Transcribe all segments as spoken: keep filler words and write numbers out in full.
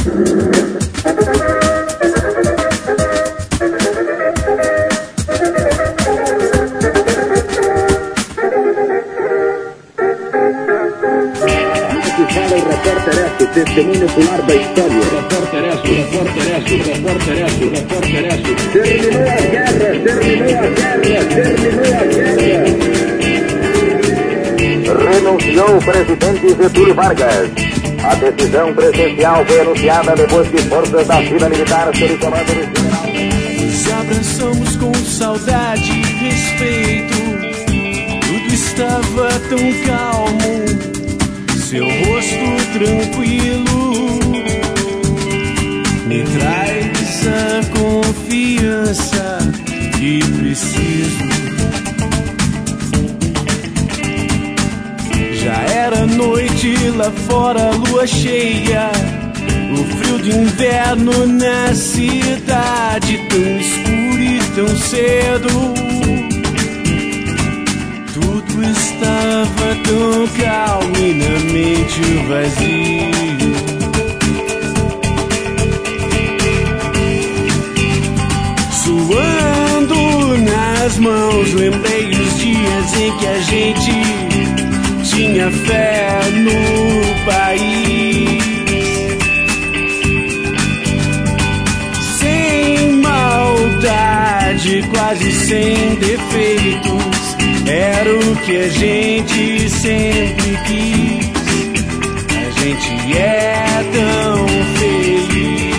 Testemunho ocular da história. Repórter Esso, repórter Esso, repórter Esso, repórter Esso. Terminou a guerra, terminou a guerra, terminou a guerra. Renunciou o presidente Getúlio Vargas. A decisão presidencial foi anunciada depois que forças da fila militar sob comando do general. Nos abraçamos com saudade e respeito. Tudo estava tão calmo. Seu rosto tranquilo me traz a confiança que preciso. Já era noite lá fora, lua cheia, o frio de inverno na cidade, tão escuro e tão cedo. Tudo estava tão calmo e na mente vazio. Suando nas mãos, lembrei os dias em que a gente tinha fé no país. Sem maldade, quase sem defeitos, era o que a gente sempre quis. A gente é tão feliz,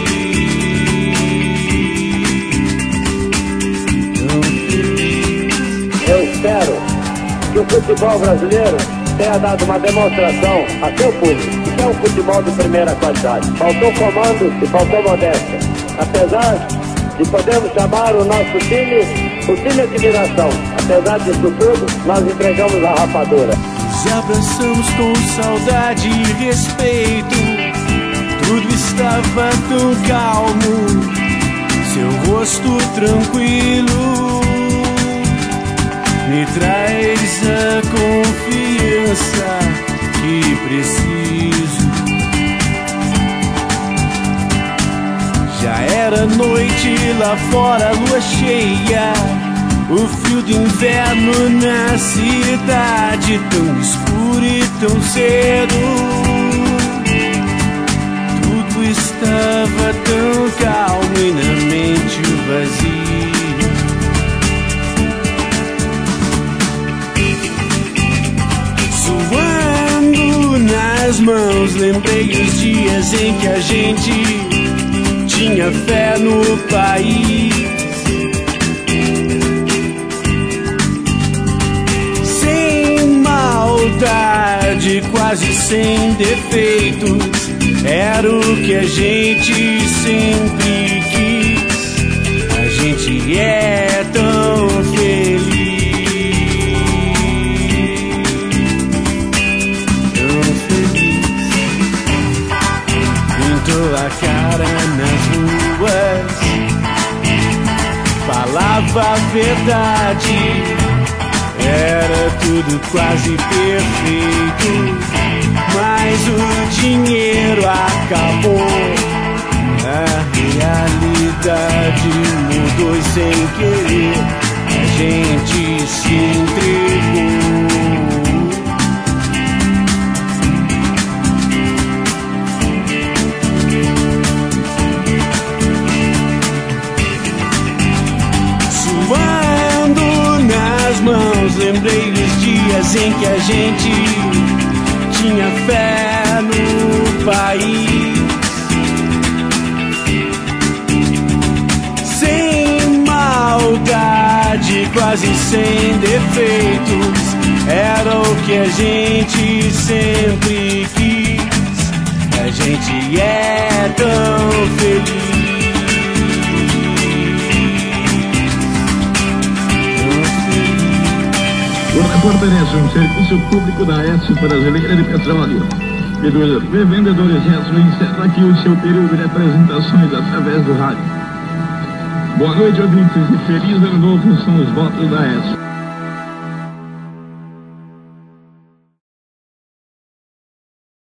tão feliz. Eu espero que o futebol brasileiro tenha dado uma demonstração a seu público que é um futebol de primeira qualidade. Faltou comando e faltou modéstia. Apesar de podermos chamar o nosso time o time de admiração. Apesar disso tudo, nós entregamos a rapadura. Nos abraçamos com saudade e respeito. Tudo estava tão calmo, seu rosto tranquilo me traz a confiança que preciso. Já era noite lá fora, lua cheia, o frio de inverno na cidade, tão escuro e tão cedo. Tudo estava tão calmo e na mente vazio. Suando nas mãos, lembrei os dias em que a gente tinha fé no país. Quase sem defeitos, era o que a gente sempre quis. A gente é tão feliz, tão feliz. Pintou a cara nas ruas, falava a verdade. Era tudo quase perfeito, mas o dinheiro acabou. A realidade mudou e sem querer a gente se entregou. Suando nas mãos, lembrei os dias em que a gente tinha fé no país. Sem maldade, quase sem defeitos, era o que a gente sempre quis. A gente é tão feliz. O Repórter Esso, um serviço público da Esso Brasileira de Petróleo e dos revendedores Esso, encerra aqui o seu período de apresentações através do rádio. Boa noite, ouvintes, e feliz ano novo são os votos da Esso.